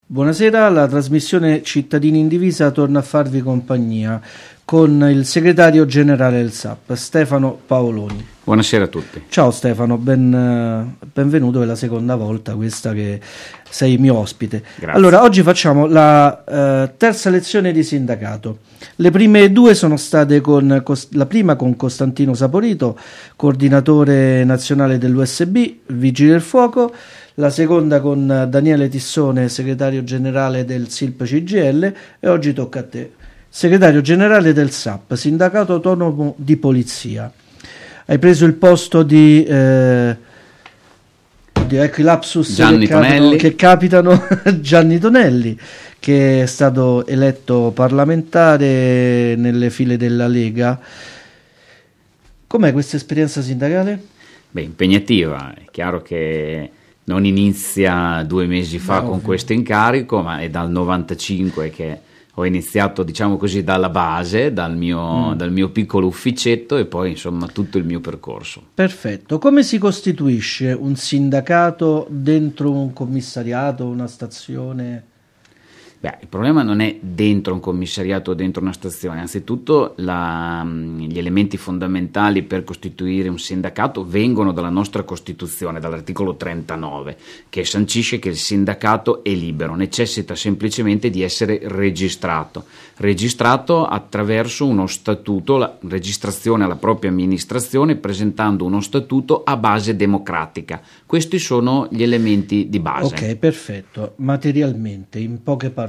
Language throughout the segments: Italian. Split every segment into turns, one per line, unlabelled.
Buonasera, la trasmissione Cittadini in Divisa torna a farvi compagnia con il segretario generale del SAP, Stefano Paoloni.
Buonasera a tutti.
Ciao Stefano, benvenuto, è la seconda volta questa che sei mio ospite.
Grazie.
Allora, oggi facciamo la terza lezione di sindacato. Le prime due sono state la prima con Costantino Saporito, coordinatore nazionale dell'USB, Vigili del Fuoco, la seconda con Daniele Tissone, segretario generale del SILP CGIL, e oggi tocca a te, segretario generale del SAP, Sindacato Autonomo di Polizia. Hai preso il posto di ecco i lapsus che capitano Gianni Tonelli, che è stato eletto parlamentare nelle file della Lega. Com'è questa esperienza sindacale?
Beh, impegnativa. È chiaro che non inizia 2 mesi fa con questo incarico, ma è dal 95 che ho iniziato, diciamo così, dalla base, dal mio piccolo ufficetto, e poi insomma tutto il mio percorso.
Perfetto. Come si costituisce un sindacato dentro un commissariato, una stazione?
Beh, il problema non è dentro un commissariato o dentro una stazione. Anzitutto gli elementi fondamentali per costituire un sindacato vengono dalla nostra Costituzione, dall'articolo 39, che sancisce che il sindacato è libero, necessita semplicemente di essere registrato attraverso uno statuto, la registrazione alla propria amministrazione, presentando uno statuto a base democratica. Questi sono gli elementi di base.
Ok, perfetto. Materialmente, in poche parole,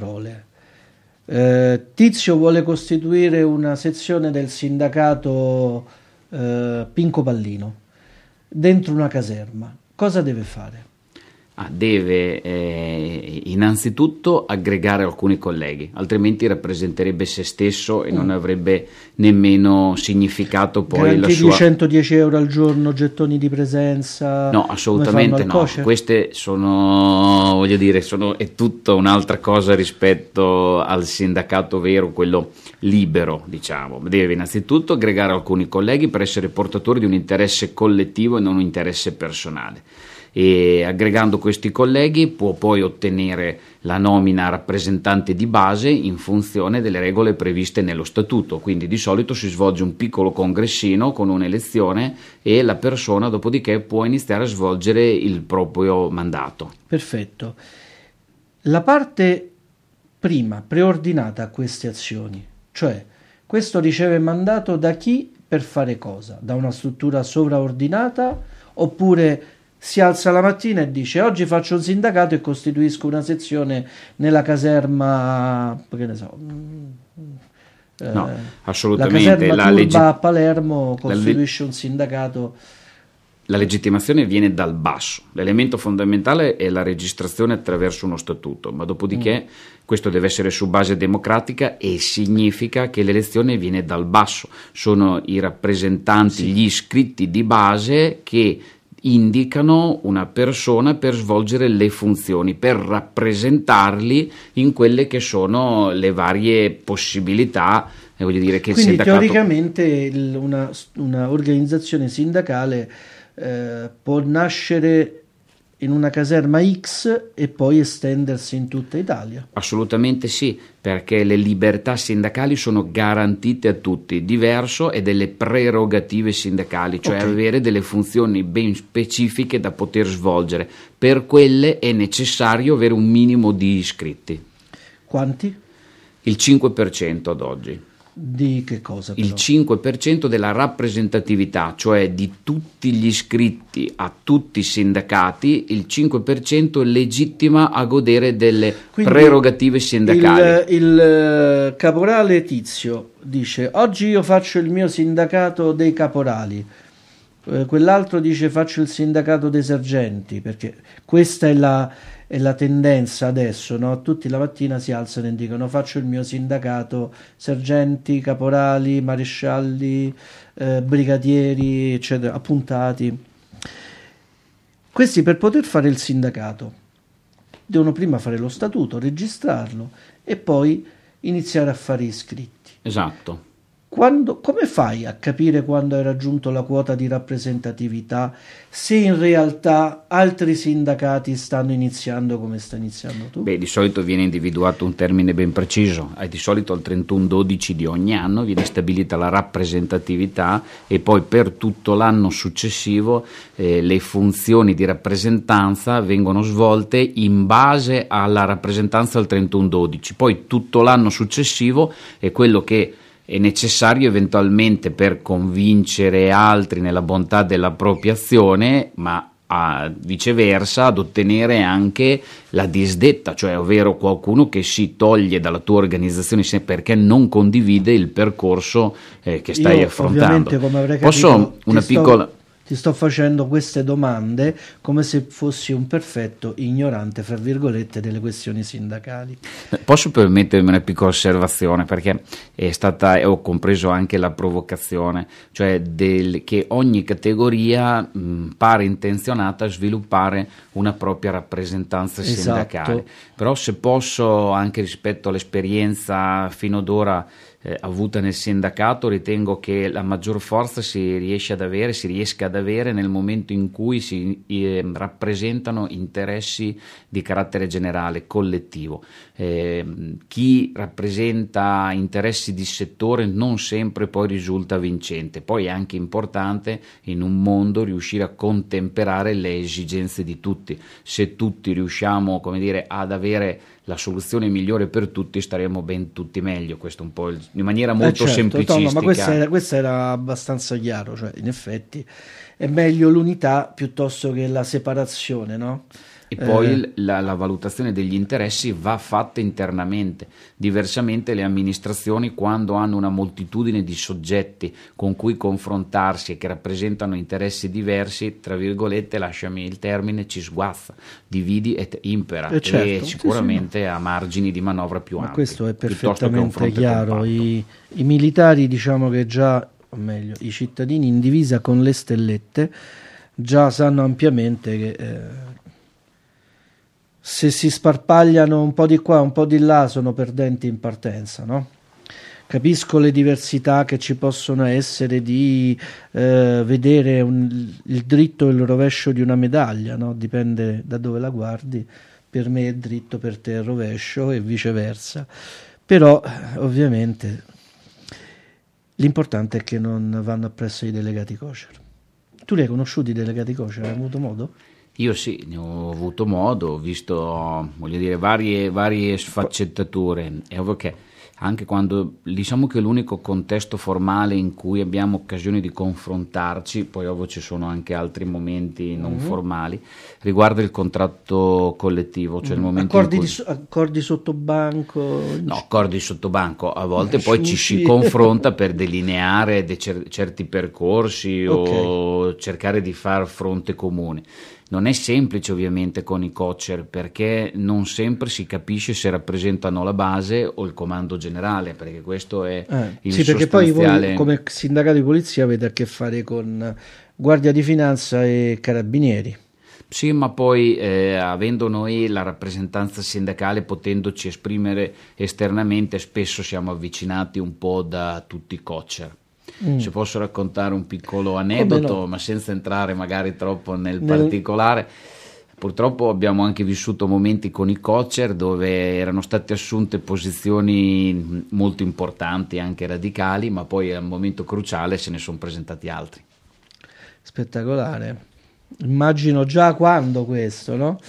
Tizio vuole costituire una sezione del sindacato Pinco Pallino dentro una caserma. Cosa deve fare?
Deve innanzitutto aggregare alcuni colleghi, altrimenti rappresenterebbe se stesso e non avrebbe nemmeno significato poi la sua...
110 euro al giorno, gettoni di presenza?
No, assolutamente no.
Kosher?
Queste è tutta un'altra cosa rispetto al sindacato vero, quello libero, diciamo. Deve innanzitutto aggregare alcuni colleghi per essere portatori di un interesse collettivo e non un interesse personale. E aggregando questi colleghi può poi ottenere la nomina rappresentante di base in funzione delle regole previste nello statuto. Quindi di solito si svolge un piccolo congressino con un'elezione e la persona dopodiché può iniziare a svolgere il proprio mandato.
Perfetto. La parte prima preordinata a queste azioni, cioè questo riceve mandato da chi per fare cosa? Da una struttura sovraordinata, oppure si alza la mattina e dice: oggi faccio un sindacato e costituisco una sezione nella caserma, che ne so,
no, assolutamente.
la caserma Turba a Palermo costituisce un sindacato.
La legittimazione viene dal basso. L'elemento fondamentale è la registrazione attraverso uno statuto, ma dopodiché questo deve essere su base democratica, e significa che l'elezione viene dal basso. Sono i rappresentanti, gli iscritti di base che indicano una persona per svolgere le funzioni, per rappresentarli in quelle che sono le varie possibilità. Voglio dire che
quindi
il sindacato...
teoricamente una organizzazione sindacale può nascere in una caserma X e poi estendersi in tutta Italia.
Assolutamente sì, perché le libertà sindacali sono garantite a tutti. Diverso è delle prerogative sindacali, cioè avere delle funzioni ben specifiche da poter svolgere. Per quelle è necessario avere un minimo di iscritti.
Quanti?
Il 5% ad oggi.
Di che cosa però?
Il 5% della rappresentatività, cioè di tutti gli iscritti a tutti i sindacati, il 5% legittima a godere delle prerogative sindacali.
Il caporale Tizio dice: oggi io faccio il mio sindacato dei caporali, quell'altro dice faccio il sindacato dei sergenti, perché questa è la tendenza adesso, no? Tutti la mattina si alzano e dicono: faccio il mio sindacato sergenti, caporali, marescialli, brigadieri, eccetera, appuntati. Questi, per poter fare il sindacato, devono prima fare lo statuto, registrarlo e poi iniziare a fare iscritti.
Esatto.
come fai a capire quando hai raggiunto la quota di rappresentatività se in realtà altri sindacati stanno iniziando come stai iniziando tu?
Beh, di solito viene individuato un termine ben preciso, di solito al 31/12 di ogni anno viene stabilita la rappresentatività e poi per tutto l'anno successivo le funzioni di rappresentanza vengono svolte in base alla rappresentanza al 31/12, poi tutto l'anno successivo è quello che è necessario eventualmente per convincere altri nella bontà della propria azione, ma viceversa ad ottenere anche la disdetta, cioè ovvero qualcuno che si toglie dalla tua organizzazione perché non condivide il percorso che stai affrontando.
Ovviamente, come avrei capito,
Posso una piccola...
Ti sto facendo queste domande come se fossi un perfetto ignorante, fra virgolette, delle questioni sindacali.
Posso permettermi una piccola osservazione, perché ho compreso anche la provocazione, cioè che ogni categoria pare intenzionata a sviluppare una propria rappresentanza sindacale.
Esatto.
Però se posso, anche rispetto all'esperienza fino ad ora avuta nel sindacato, ritengo che la maggior forza si riesca ad avere nel momento in cui si rappresentano interessi di carattere generale, collettivo. Chi rappresenta interessi di settore non sempre poi risulta vincente. Poi è anche importante in un mondo riuscire a contemperare le esigenze di tutti. Se tutti riusciamo, come dire, ad avere la soluzione migliore per tutti, staremo ben tutti meglio. Questo un po' in maniera molto semplicistica.
No, ma questo era abbastanza chiaro, cioè in effetti è meglio l'unità piuttosto che la separazione, no?
E poi la valutazione degli interessi va fatta internamente. Diversamente le amministrazioni, quando hanno una moltitudine di soggetti con cui confrontarsi e che rappresentano interessi diversi, tra virgolette, lasciami il termine, ci sguazza, dividi et impera, e sicuramente ha margini di manovra più ampi.
Ma questo è perfettamente chiaro. I militari, diciamo che già, o meglio, i cittadini in divisa con le stellette già sanno ampiamente che se si sparpagliano un po' di qua, un po' di là, sono perdenti in partenza, no? Capisco le diversità che ci possono essere di vedere il dritto e il rovescio di una medaglia, no? Dipende da dove la guardi. Per me è dritto, per te è rovescio e viceversa. Però, ovviamente, l'importante è che non vanno appresso i delegati kosher. Tu li hai conosciuti i delegati kosher? Hai avuto modo?
Io sì, ne ho avuto modo, ho visto, voglio dire, varie sfaccettature. È ovvio che anche quando, diciamo che l'unico contesto formale in cui abbiamo occasione di confrontarci, poi ovvio ci sono anche altri momenti non formali, riguarda il contratto collettivo, cioè il momento
accordi sotto banco?
No, accordi sotto banco, a volte poi ci si confronta per delineare certi percorsi o cercare di far fronte comune. Non è semplice ovviamente con i coacher, perché non sempre si capisce se rappresentano la base o il comando generale, perché questo è il
sì, perché poi voi come sindacato di polizia avete a che fare con Guardia di Finanza e Carabinieri.
Sì, ma poi avendo noi la rappresentanza sindacale, potendoci esprimere esternamente, spesso siamo avvicinati un po' da tutti i coacher. Se posso raccontare un piccolo aneddoto, ma senza entrare magari troppo nel particolare, purtroppo abbiamo anche vissuto momenti con i coacher dove erano state assunte posizioni molto importanti, anche radicali, ma poi al momento cruciale se ne sono presentati altri.
Spettacolare. Immagino già quando questo, no?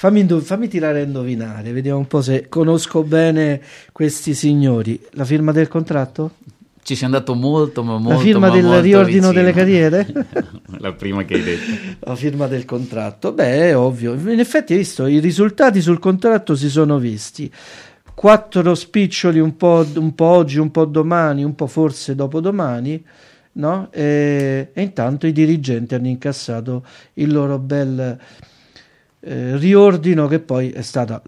Fammi tirare a indovinare, vediamo un po' se conosco bene questi signori. La firma del contratto?
Ci sei andato molto, ma molto.
La firma del
molto
riordino
vicino.
Delle carriere?
La prima che hai detto.
La firma del contratto. Beh, è ovvio. In effetti hai visto, i risultati sul contratto si sono visti. 4 spiccioli, un po' oggi, un po' domani, un po' forse dopodomani, no? E intanto i dirigenti hanno incassato il loro bel riordino, che poi è stata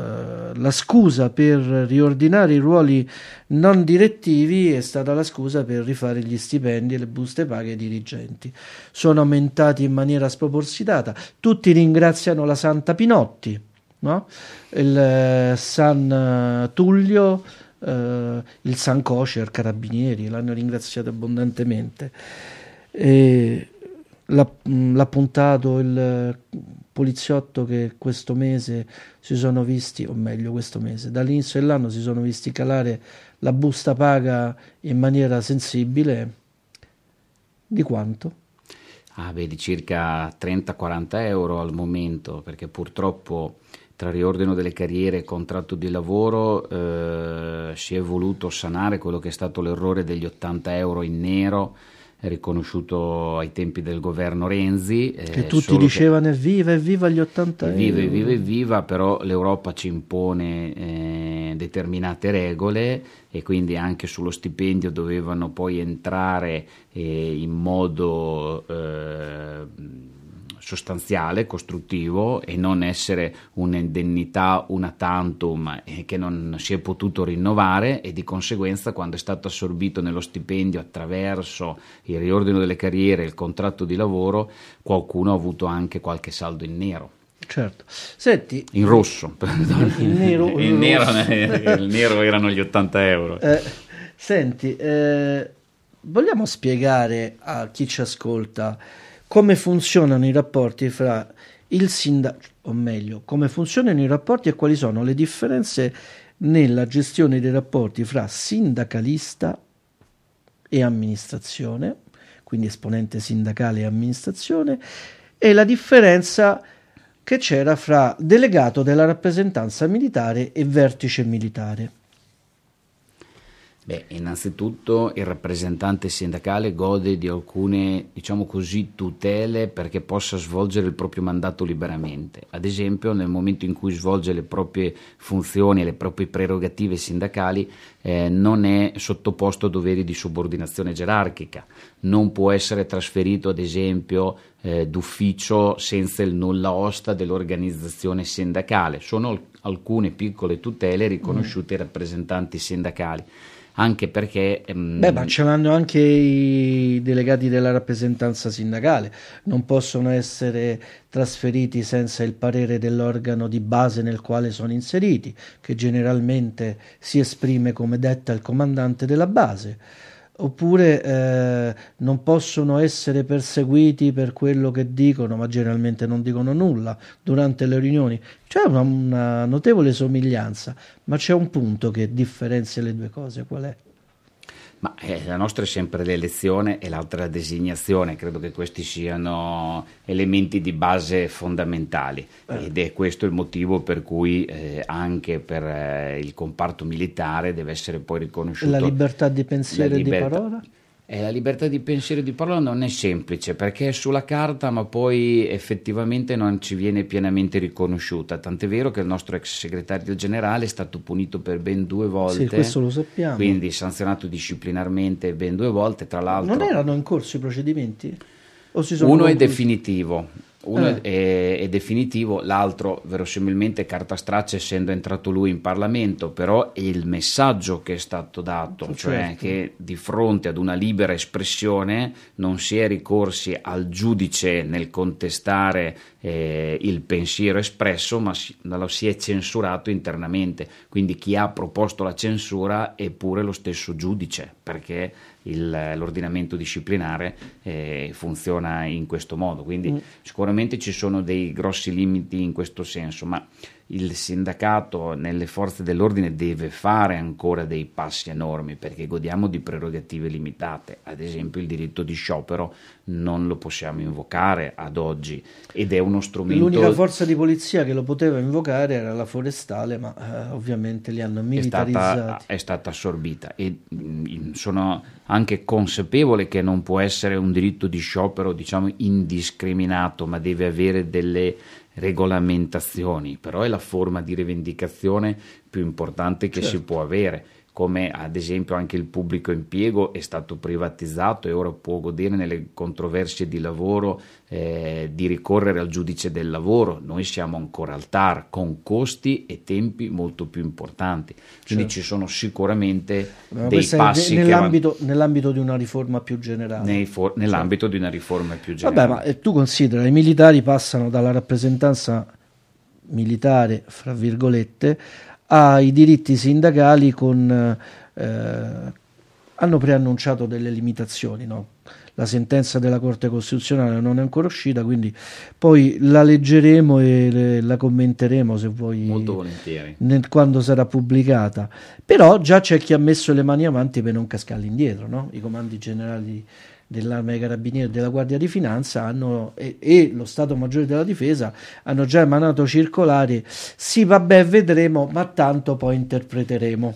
la scusa per riordinare i ruoli non direttivi, è stata la scusa per rifare gli stipendi e le buste paga ai dirigenti. Sono aumentati in maniera spropositata. Tutti ringraziano la Santa Pinotti, no? Il San Tullio il San Kosher, Carabinieri, l'hanno ringraziato abbondantemente. E l'ha puntato il poliziotto che questo mese si sono visti, o meglio questo mese, dall'inizio dell'anno si sono visti calare la busta paga in maniera sensibile. Di quanto?
Di circa 30-40 euro al momento, perché purtroppo tra riordino delle carriere e contratto di lavoro si è voluto sanare quello che è stato l'errore degli 80 euro in nero riconosciuto ai tempi del governo Renzi,
che tutti dicevano evviva gli 80 euro,
evviva, però l'Europa ci impone determinate regole e quindi anche sullo stipendio dovevano poi entrare in modo sostanziale, costruttivo, e non essere un'indennità una tantum che non si è potuto rinnovare, e di conseguenza quando è stato assorbito nello stipendio attraverso il riordino delle carriere e il contratto di lavoro, qualcuno ha avuto anche qualche saldo in nero.
Certo. Senti,
in rosso,
il nero
erano gli 80 euro.
Senti, vogliamo spiegare a chi ci ascolta come funzionano i rapporti fra il sindacato, o meglio, come funzionano i rapporti e quali sono le differenze nella gestione dei rapporti fra sindacalista e amministrazione, quindi esponente sindacale e amministrazione, e la differenza che c'era fra delegato della rappresentanza militare e vertice militare.
Innanzitutto il rappresentante sindacale gode di alcune, diciamo così, tutele perché possa svolgere il proprio mandato liberamente. Ad esempio, nel momento in cui svolge le proprie funzioni e le proprie prerogative sindacali, non è sottoposto a doveri di subordinazione gerarchica, non può essere trasferito, ad esempio, d'ufficio senza il nulla osta dell'organizzazione sindacale. Sono alcune piccole tutele riconosciute ai rappresentanti sindacali. Anche perché
ma ce l'hanno anche i delegati della rappresentanza sindacale, non possono essere trasferiti senza il parere dell'organo di base nel quale sono inseriti, che generalmente si esprime come detta il comandante della base, oppure non possono essere perseguiti per quello che dicono, ma generalmente non dicono nulla durante le riunioni. C'è una notevole somiglianza, ma c'è un punto che differenzia le due cose. Qual è?
Ma la nostra è sempre l'elezione e l'altra la designazione. Credo che questi siano elementi di base fondamentali ed è questo il motivo per cui anche per il comparto militare deve essere poi riconosciuto
la libertà di pensiero e di parola.
La libertà di pensiero e di parola non è semplice perché è sulla carta, ma poi effettivamente non ci viene pienamente riconosciuta. Tant'è vero che il nostro ex segretario generale è stato punito per ben 2 volte.
Sì, questo lo sappiamo.
Quindi sanzionato disciplinarmente ben 2 volte, tra l'altro.
Non erano in corso i procedimenti? O si sono
uno
conclusi?
È definitivo. Uno è definitivo, l'altro verosimilmente carta straccia, essendo entrato lui in Parlamento, però è il messaggio che è stato dato, cioè che di fronte ad una libera espressione non si è ricorsi al giudice nel contestare il pensiero espresso, ma lo si è censurato internamente. Quindi chi ha proposto la censura è pure lo stesso giudice, perché l'ordinamento disciplinare funziona in questo modo. Quindi sicuramente ci sono dei grossi limiti in questo senso, ma il sindacato nelle forze dell'ordine deve fare ancora dei passi enormi, perché godiamo di prerogative limitate. Ad esempio il diritto di sciopero non lo possiamo invocare ad oggi ed è uno strumento.
L'unica forza di polizia che lo poteva invocare era la forestale, ma ovviamente li hanno militarizzati.
È stata assorbita e sono anche consapevole che non può essere un diritto di sciopero, diciamo, indiscriminato, ma deve avere delle regolamentazioni, però è la forma di rivendicazione più importante che si può avere, come ad esempio anche il pubblico impiego è stato privatizzato e ora può godere nelle controversie di lavoro di ricorrere al giudice del lavoro. Noi siamo ancora al TAR con costi e tempi molto più importanti, quindi ci sono sicuramente dei passi
nell'ambito di una riforma più generale,
nell'ambito di una riforma più generale.
Vabbè, ma tu considera, i militari passano dalla rappresentanza militare, fra virgolette, ai diritti sindacali hanno preannunciato delle limitazioni, no? La sentenza della Corte Costituzionale non è ancora uscita, quindi poi la leggeremo e la commenteremo, se vuoi,
molto volentieri,
quando sarà pubblicata. Però già c'è chi ha messo le mani avanti per non cascare indietro, no? I comandi generali dell'Arma dei Carabinieri e della Guardia di Finanza e lo Stato Maggiore della Difesa hanno già emanato circolari. Sì, vabbè, vedremo, ma tanto poi interpreteremo.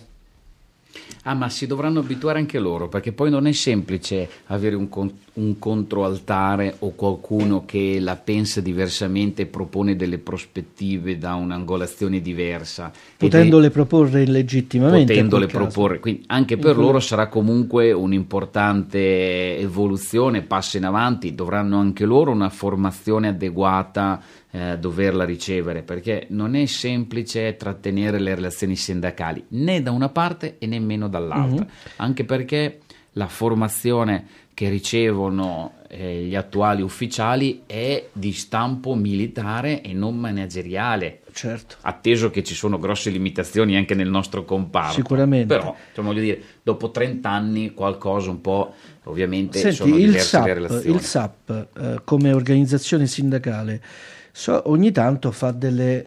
Ma si dovranno abituare anche loro, perché poi non è semplice avere un controaltare o qualcuno che la pensa diversamente e propone delle prospettive da un'angolazione diversa.
Potendole proporre illegittimamente.
Potendole proporre, quindi anche per loro sarà comunque un'importante evoluzione, passo in avanti, dovranno anche loro una formazione adeguata doverla ricevere, perché non è semplice trattenere le relazioni sindacali né da una parte e nemmeno dall'altra, anche perché la formazione che ricevono gli attuali ufficiali è di stampo militare e non manageriale.
Certo.
Atteso che ci sono grosse limitazioni anche nel nostro comparto.
Sicuramente.
Però, voglio dire, dopo 30 anni qualcosa un po', ovviamente.
Senti,
sono diverse le relazioni.
Il SAP come organizzazione sindacale ogni tanto fa delle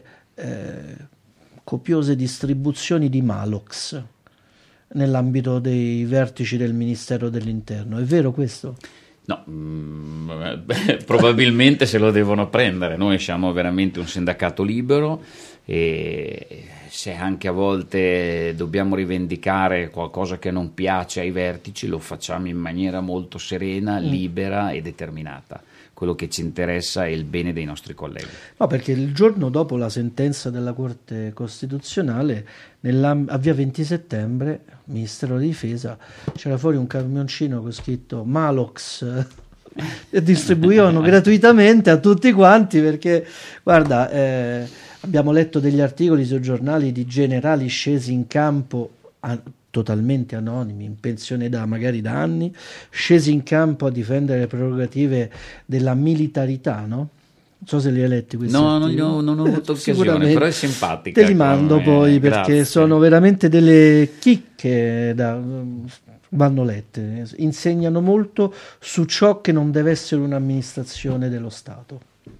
copiose distribuzioni di Malox nell'ambito dei vertici del Ministero dell'Interno. È vero questo?
No, probabilmente se lo devono prendere. Noi siamo veramente un sindacato libero e se anche a volte dobbiamo rivendicare qualcosa che non piace ai vertici, lo facciamo in maniera molto serena, libera e determinata. Quello che ci interessa è il bene dei nostri colleghi.
No, perché il giorno dopo la sentenza della Corte Costituzionale, a via 20 settembre, Ministero della Difesa, c'era fuori un camioncino con scritto Malox e distribuivano gratuitamente a tutti quanti, perché guarda, abbiamo letto degli articoli sui giornali di generali scesi in campo totalmente anonimi, in pensione magari da anni, scesi in campo a difendere le prerogative della militarità, no? Non so se li hai letti questi articoli.
No, non ho avuto occasione, però è simpatica.
Te li mando poi, perché grazie. Sono veramente delle chicche vanno lette, insegnano molto su ciò che non deve essere un'amministrazione dello Stato.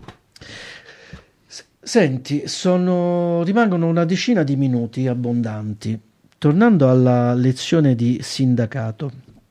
Senti, rimangono una decina di minuti abbondanti. Tornando alla lezione di sindacato,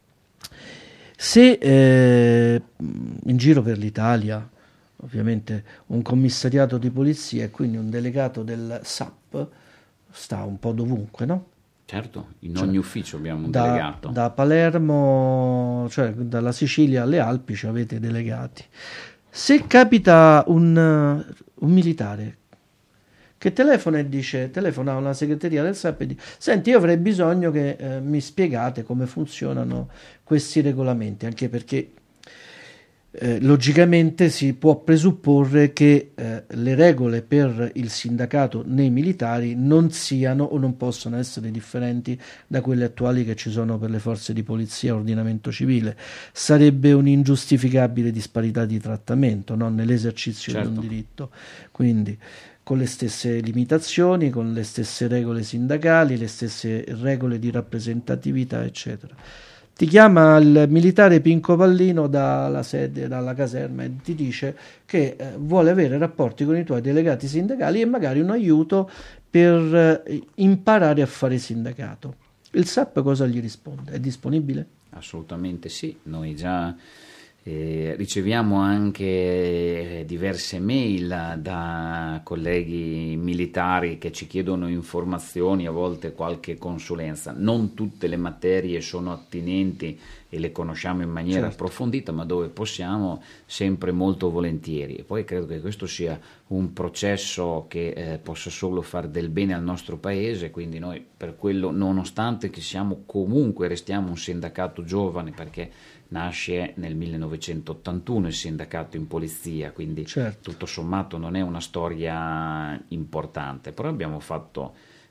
se in giro per l'Italia, ovviamente un commissariato di polizia e quindi un delegato del SAP sta un po' dovunque, no?
Certo, in ogni ufficio abbiamo un delegato.
Da Palermo, cioè dalla Sicilia alle Alpi ci avete delegati. Se capita un militare che telefona a una segreteria del SAP e dice: senti, io avrei bisogno che mi spiegate come funzionano questi regolamenti, anche perché logicamente si può presupporre che le regole per il sindacato nei militari non siano o non possono essere differenti da quelle attuali che ci sono per le forze di polizia e ordinamento civile. Sarebbe un'ingiustificabile disparità di trattamento, no? Nell'esercizio di un diritto. Quindi con le stesse limitazioni, con le stesse regole sindacali, le stesse regole di rappresentatività, eccetera. Ti chiama il militare Pinco Pallino dalla caserma e ti dice che vuole avere rapporti con i tuoi delegati sindacali e magari un aiuto per imparare a fare sindacato. Il SAP cosa gli risponde? È disponibile?
Assolutamente sì, noi già riceviamo anche diverse mail da colleghi militari che ci chiedono informazioni, a volte qualche consulenza. Non tutte le materie sono attinenti e le conosciamo in maniera approfondita, ma dove possiamo sempre molto volentieri. E poi credo che questo sia un processo che possa solo far del bene al nostro paese, quindi noi per quello, nonostante che restiamo un sindacato giovane, perché nasce nel 1981 il sindacato in polizia, quindi tutto sommato non è una storia importante, però abbiamo fatto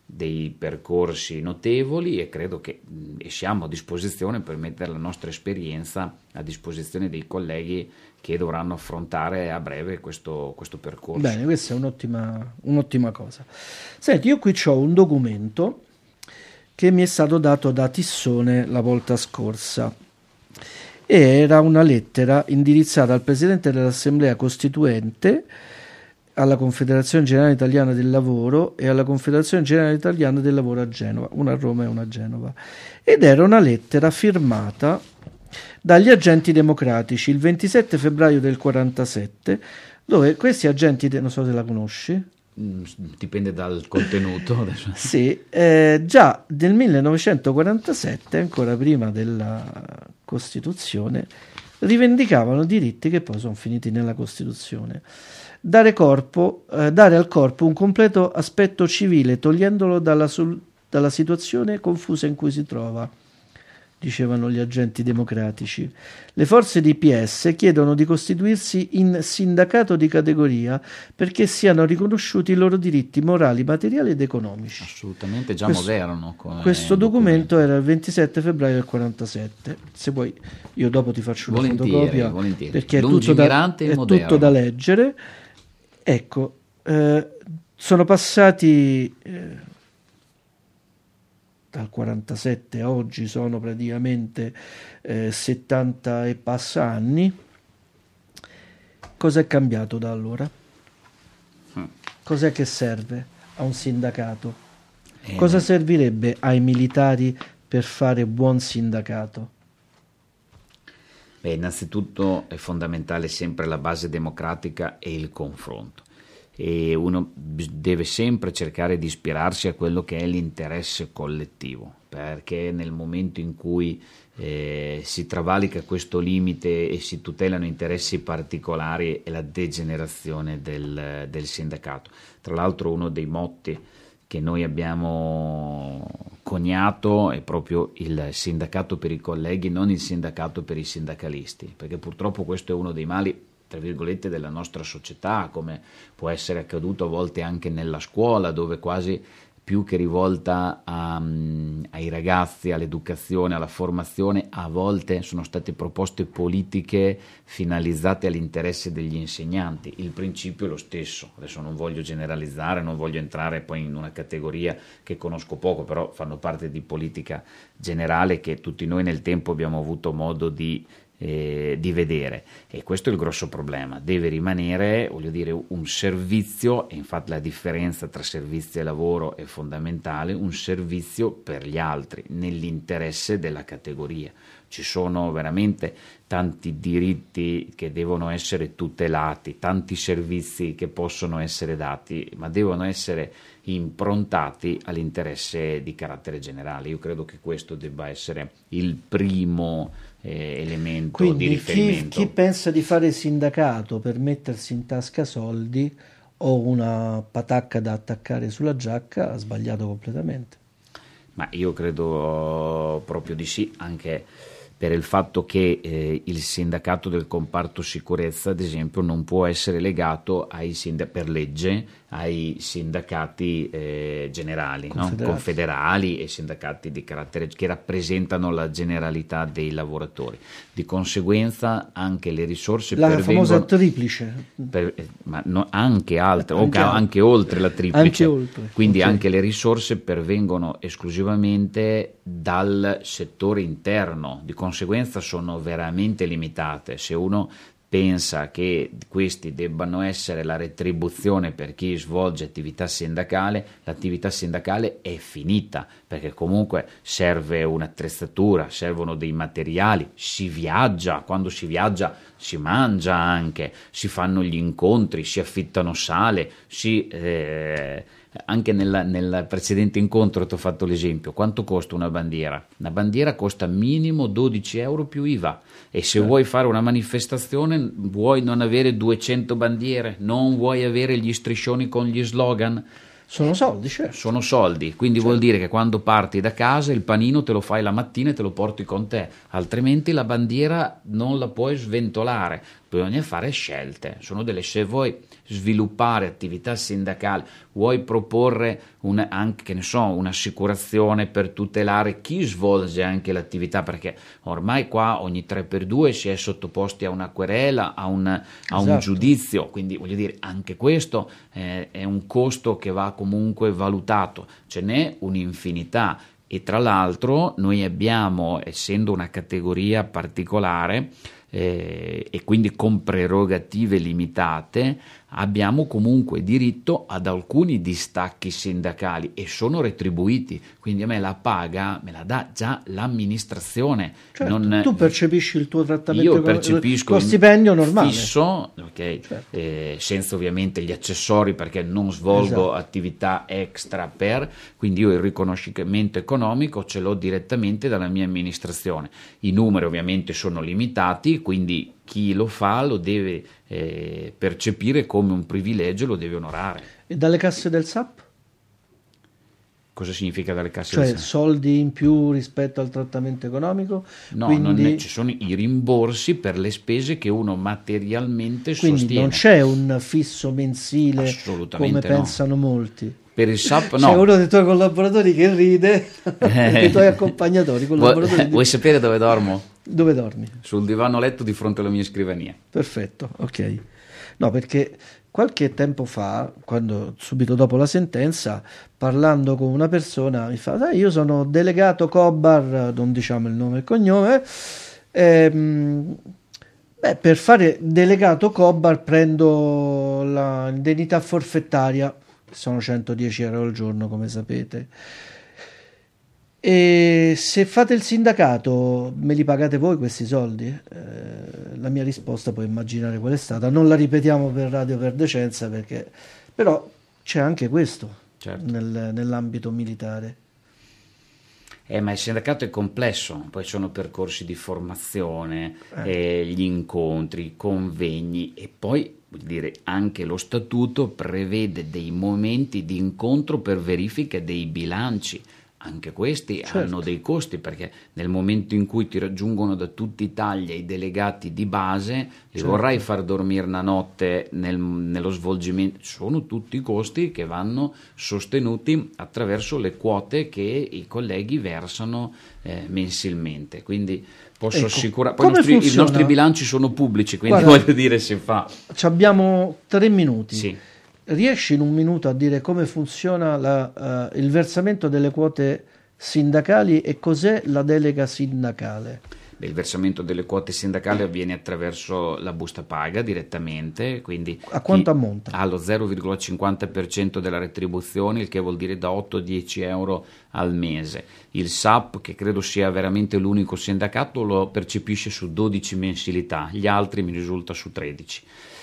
dei percorsi notevoli e credo che siamo a disposizione per mettere la nostra esperienza a disposizione dei colleghi che dovranno affrontare a breve questo percorso.
Bene, questa è un'ottima cosa. Senti, io qui ho un documento che mi è stato dato da Tissone la volta scorsa e era una lettera indirizzata al Presidente dell'Assemblea Costituente, alla Confederazione Generale Italiana del Lavoro e alla Confederazione Generale Italiana del Lavoro a Genova, una a Roma e una a Genova, ed era una lettera firmata dagli agenti democratici il 27 febbraio del 47, dove questi agenti, non so se la conosci.
Dipende dal contenuto. Adesso.
Sì, già nel 1947, ancora prima della Costituzione, rivendicavano diritti che poi sono finiti nella Costituzione. Dare al corpo un completo aspetto civile, togliendolo dalla situazione confusa in cui si trova, dicevano gli agenti democratici. Le forze di PS chiedono di costituirsi in sindacato di categoria perché siano riconosciuti i loro diritti morali, materiali ed economici.
Assolutamente, già moderno.
Questo documento era il 27 febbraio del 47. Se vuoi, io dopo ti faccio una fotocopia, perché è tutto da leggere. Ecco, sono passati dal 47 a oggi, sono praticamente 70 e passa anni. Cosa è cambiato da allora? Cos'è che serve a un sindacato? Cosa servirebbe ai militari per fare buon sindacato?
Innanzitutto è fondamentale sempre la base democratica e il confronto, e uno deve sempre cercare di ispirarsi a quello che è l'interesse collettivo, perché nel momento in cui si travalica questo limite e si tutelano interessi particolari è la degenerazione del sindacato. Tra l'altro uno dei motti che noi abbiamo coniato è proprio il sindacato per i colleghi, non il sindacato per i sindacalisti, perché purtroppo questo è uno dei mali, tra virgolette, della nostra società, come può essere accaduto a volte anche nella scuola, dove quasi più che rivolta ai ragazzi, all'educazione, alla formazione, a volte sono state proposte politiche finalizzate all'interesse degli insegnanti. Il principio è lo stesso. Adesso non voglio generalizzare, non voglio entrare poi in una categoria che conosco poco, però fanno parte di politica generale che tutti noi nel tempo abbiamo avuto modo di vedere, e questo è il grosso problema. Deve rimanere, voglio dire, un servizio, e infatti la differenza tra servizio e lavoro è fondamentale, un servizio per gli altri nell'interesse della categoria. Ci sono veramente tanti diritti che devono essere tutelati, tanti servizi che possono essere dati, ma devono essere improntati all'interesse di carattere generale. Io credo che questo debba essere il primo elemento.
Quindi
di riferimento.
Chi pensa di fare sindacato per mettersi in tasca soldi o una patacca da attaccare sulla giacca ha sbagliato completamente.
Ma io credo proprio di sì, anche per il fatto che il sindacato del comparto sicurezza, ad esempio, non può essere legato per legge ai sindacati generali, confederali e sindacati di carattere che rappresentano la generalità dei lavoratori. Di conseguenza anche le risorse
la famosa triplice,
anche altre, anche oltre la triplice,
anche oltre.
Quindi anche le risorse pervengono esclusivamente dal settore interno, di conseguenza sono veramente limitate. Se uno pensa che questi debbano essere la retribuzione per chi svolge attività sindacale, l'attività sindacale è finita, perché comunque serve un'attrezzatura, servono dei materiali, si viaggia, quando si viaggia si mangia anche, si fanno gli incontri, si affittano sale, anche nel precedente incontro ti ho fatto l'esempio. Quanto costa una bandiera? Una bandiera costa minimo 12 euro più IVA, e se vuoi fare una manifestazione vuoi non avere 200 bandiere, non vuoi avere gli striscioni con gli slogan.
Sono soldi, certo.
Sono soldi, quindi vuol dire che quando parti da casa il panino te lo fai la mattina e te lo porti con te, altrimenti la bandiera non la puoi sventolare, bisogna fare scelte, se vuoi sviluppare attività sindacali, vuoi proporre anche, che ne so, un'assicurazione per tutelare chi svolge anche l'attività, perché ormai qua ogni 3x2 si è sottoposti a una querela, a un giudizio, quindi voglio dire anche questo è un costo che va comunque valutato, ce n'è un'infinità. E tra l'altro noi abbiamo, essendo una categoria particolare e quindi con prerogative limitate, abbiamo comunque diritto ad alcuni distacchi sindacali e sono retribuiti, quindi a me la paga me la dà già l'amministrazione.
Certo, tu percepisci il tuo trattamento,
io percepisco
lo stipendio normale
fisso, okay, certo. Senza ovviamente gli accessori, perché non svolgo attività extra quindi io il riconoscimento economico ce l'ho direttamente dalla mia amministrazione. I numeri ovviamente sono limitati, quindi chi lo fa lo deve percepire come un privilegio, lo deve onorare.
E dalle casse del SAP?
Cosa significa dalle casse
del
SAP?
Cioè soldi in più rispetto al trattamento economico?
No, quindi ci sono i rimborsi per le spese che uno materialmente
quindi
sostiene.
Non c'è un fisso mensile
Assolutamente
come pensano molti.
Per il SAP no.
C'è uno dei tuoi collaboratori che ride, i tuoi accompagnatori, collaboratori.
Vuoi sapere dove dormo?
Dove dormi?
Sul divano letto di fronte alla mia scrivania.
Perfetto, ok. No, perché qualche tempo fa, subito dopo la sentenza, parlando con una persona, mi fa: io sono delegato Cobar, non diciamo il nome e il cognome, per fare delegato Cobar prendo l'indennità forfettaria, che sono 110 euro al giorno, come sapete. E se fate il sindacato, me li pagate voi questi soldi? La mia risposta puoi immaginare qual è stata. Non la ripetiamo per radio per decenza, perché però c'è anche questo, certo, nell'ambito militare.
Ma il sindacato è complesso, poi sono percorsi di formazione, gli incontri, i convegni, e poi vuol dire anche lo statuto prevede dei momenti di incontro per verifica dei bilanci. Anche questi hanno dei costi, perché nel momento in cui ti raggiungono da tutta Italia i delegati di base, li vorrai far dormire una notte nello svolgimento. Sono tutti costi che vanno sostenuti attraverso le quote che i colleghi versano mensilmente. Quindi posso assicurare, poi i nostri bilanci sono pubblici, quindi voglio dire, si fa.
Abbiamo 3 minuti.
Sì.
Riesci in un minuto a dire come funziona il versamento delle quote sindacali e cos'è la delega sindacale?
Il versamento delle quote sindacali avviene attraverso la busta paga direttamente, quindi
a quanto ammonta?
Allo 0,50% della retribuzione, il che vuol dire da 8-10 euro al mese. Il SAP, che credo sia veramente l'unico sindacato, lo percepisce su 12 mensilità, gli altri mi risulta su 13.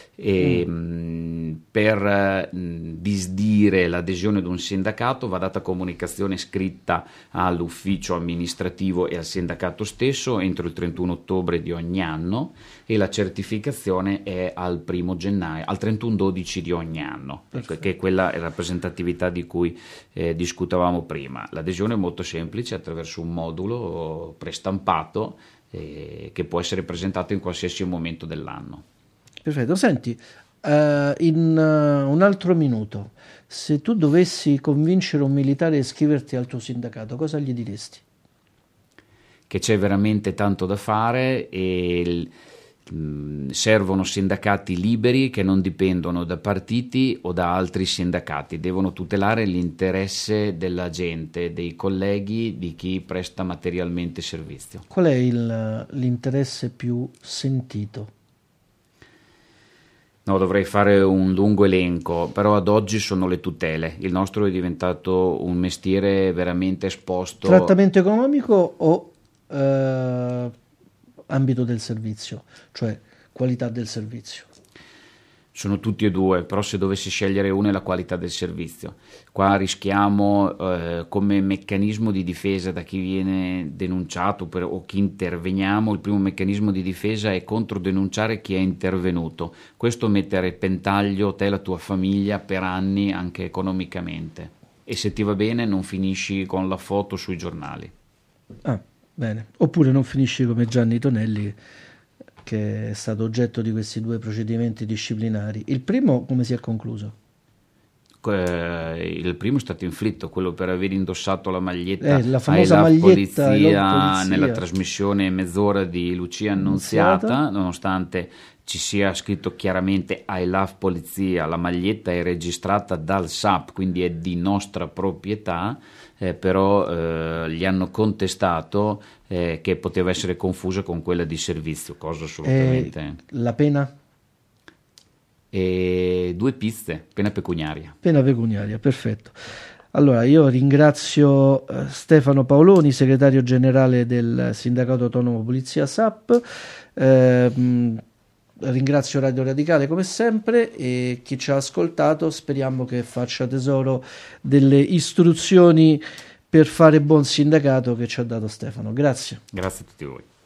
Per disdire l'adesione ad un sindacato va data comunicazione scritta all'ufficio amministrativo e al sindacato stesso entro il 31 ottobre di ogni anno, e la certificazione è al 1 gennaio, al 31/12 di ogni anno, che è quella rappresentatività di cui discutevamo prima. L'adesione è molto semplice, attraverso un modulo prestampato che può essere presentato in qualsiasi momento dell'anno.
Perfetto, senti, in un altro minuto, se tu dovessi convincere un militare a iscriverti al tuo sindacato, cosa gli diresti?
Che c'è veramente tanto da fare e servono sindacati liberi che non dipendono da partiti o da altri sindacati, devono tutelare l'interesse della gente, dei colleghi, di chi presta materialmente servizio.
Qual è l'interesse più sentito?
No, dovrei fare un lungo elenco, però ad oggi sono le tutele. Il nostro è diventato un mestiere veramente esposto.
Trattamento economico o ambito del servizio, cioè qualità del servizio?
Sono tutti e due, però se dovessi scegliere uno è la qualità del servizio. Qua rischiamo come meccanismo di difesa da chi viene denunciato o chi interveniamo, il primo meccanismo di difesa è controdenunciare chi è intervenuto. Questo mette a repentaglio te e la tua famiglia per anni anche economicamente. E se ti va bene non finisci con la foto sui giornali.
Ah, bene. Oppure non finisci come Gianni Tonelli, che è stato oggetto di questi 2 procedimenti disciplinari. Il primo come si è concluso?
Il primo è stato inflitto, quello per aver indossato la maglietta
La
I
famosa
Love
maglietta I Love
Polizia
Polizia.
nella trasmissione Mezz'ora di Lucia Annunziata, nonostante ci sia scritto chiaramente I Love Polizia, la maglietta è registrata dal SAP, quindi è di nostra proprietà, però gli hanno contestato che poteva essere confusa con quella di servizio, cosa assolutamente...
La pena?
E 2 pizze, pena pecuniaria.
Pena pecuniaria, perfetto. Allora, io ringrazio Stefano Paoloni, segretario generale del Sindacato Autonomo Polizia SAP, ringrazio Radio Radicale come sempre e chi ci ha ascoltato, speriamo che faccia tesoro delle istruzioni per fare buon sindacato che ci ha dato Stefano. Grazie.
Grazie a tutti voi.